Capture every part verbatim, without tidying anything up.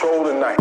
control the night.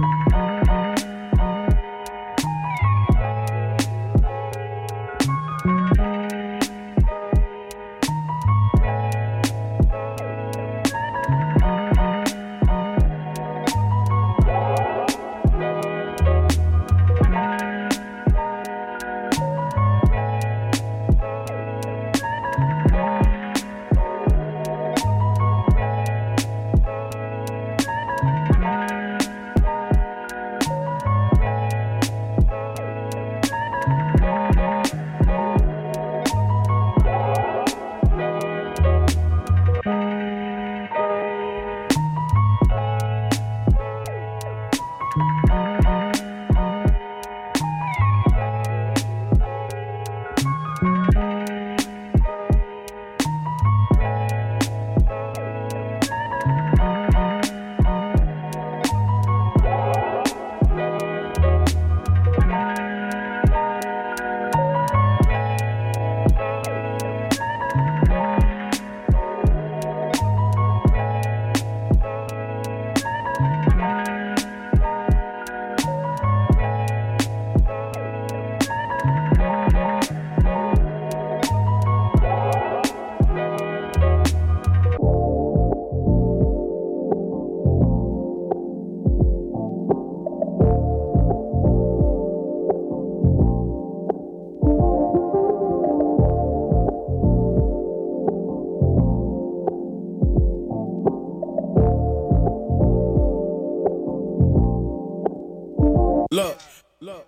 Look, look.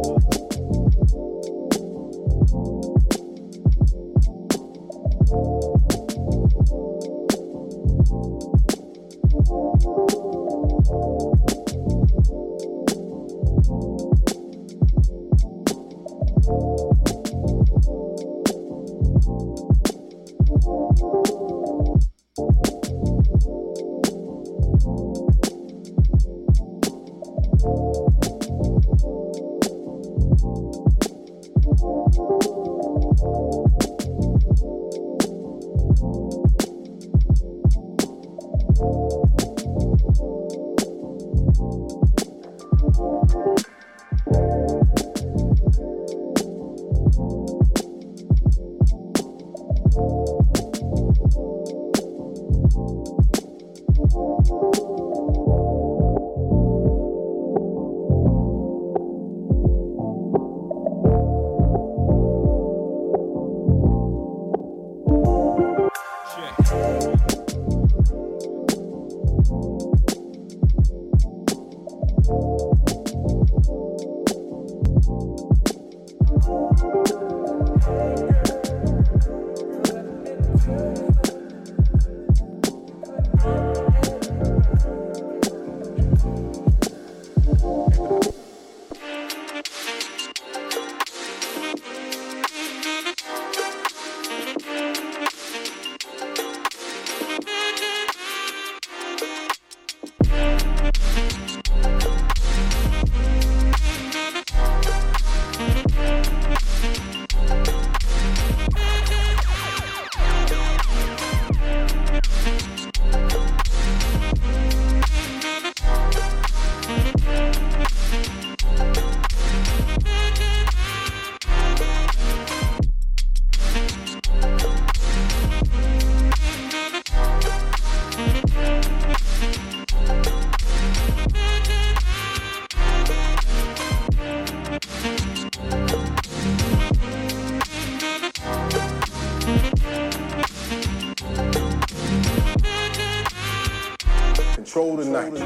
Control the night.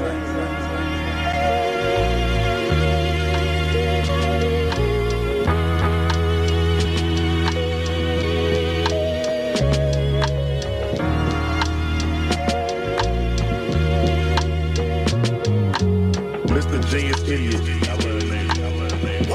Mister J is idiot. I love the name. I love the name.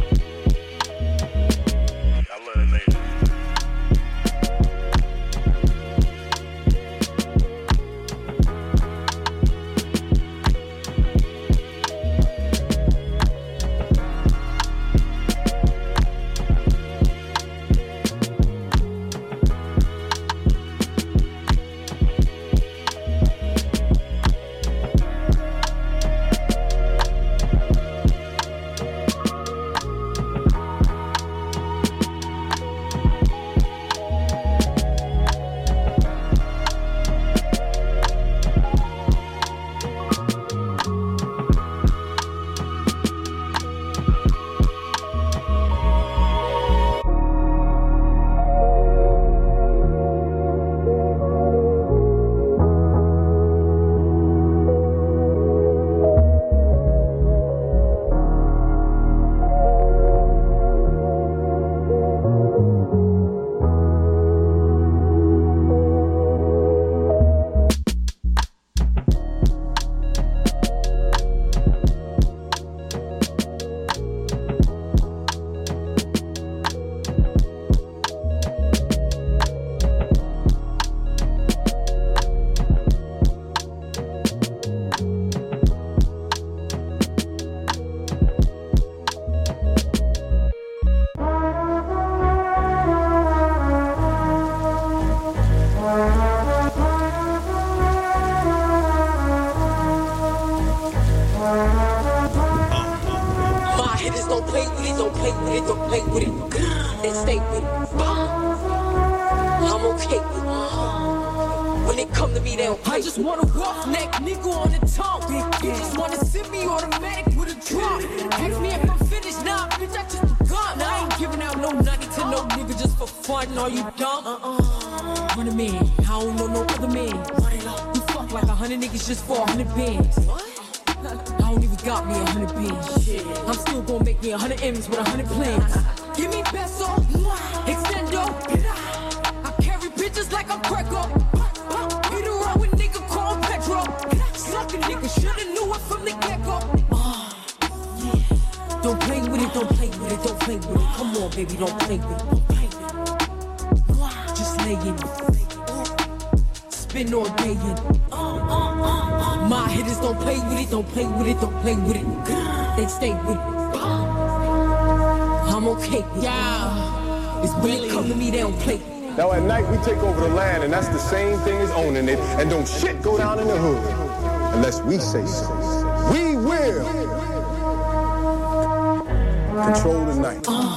I love the name. play with it. They stay with it. I'm okay with it. When they come to me, they don't play. I just want a roughneck nigga on the tongue. You just wanna send me automatic with a drop. Ask me if I'm finished, nah, bitch, I just begun. I ain't giving out no nutty to no nigga just for fun. Are you dumb? Uh-uh. Run a man, I don't know no other man. You fuck like a hundred niggas just for a hundred bands. I don't even got me a hundred bands. I'm still gonna make me a hundred M's with a hundred plans. Give me peso, extendo. I carry bitches like I'm Greco. Beat around with nigga called Petro. Suck a nigga, shoulda knew it from the get-go. Uh, yeah. Don't play with it, don't play with it, don't play with it. Come on, baby, don't play with it. Don't play with it. Just lay in it. Spin all day in it. My hitters don't play with it, don't play with it, don't play with it. They stay with it. I'm okay with it. Yeah. It's when they come to me, they don't play. Now at night we take over the land, and that's the same thing as owning it. And don't shit go down in the hood unless we say so. We will control the night. Uh.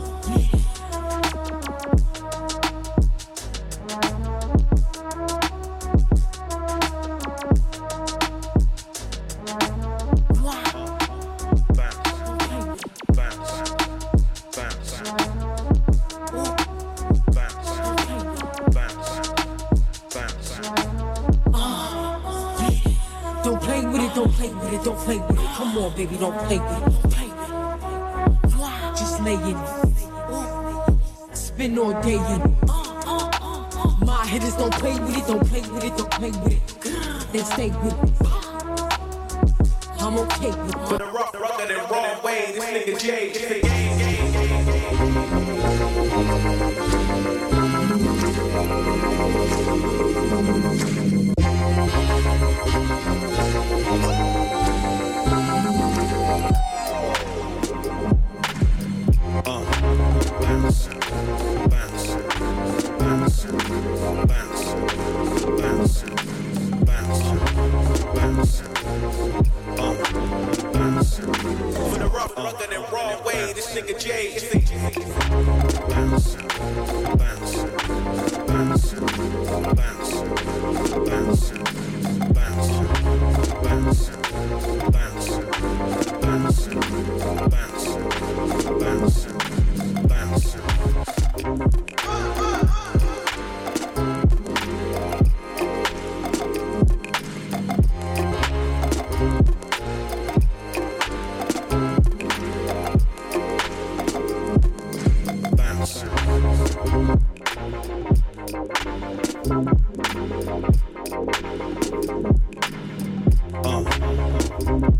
Don't play with it, come on, baby, don't play with it. Don't play with it. Just lay in it. Spin all day in it. My hitters don't play with it, don't play with it, don't play with it. They stay with it. I'm okay with it. For the rough, the rough, the wrong way, this nigga Jay, it's a gang, gang, gang, nigga Jay, it's the bounce, bounce, bounce, bounce, bounce, bounce, bounce, bounce, bounce, bounce, bounce, bounce. Uh.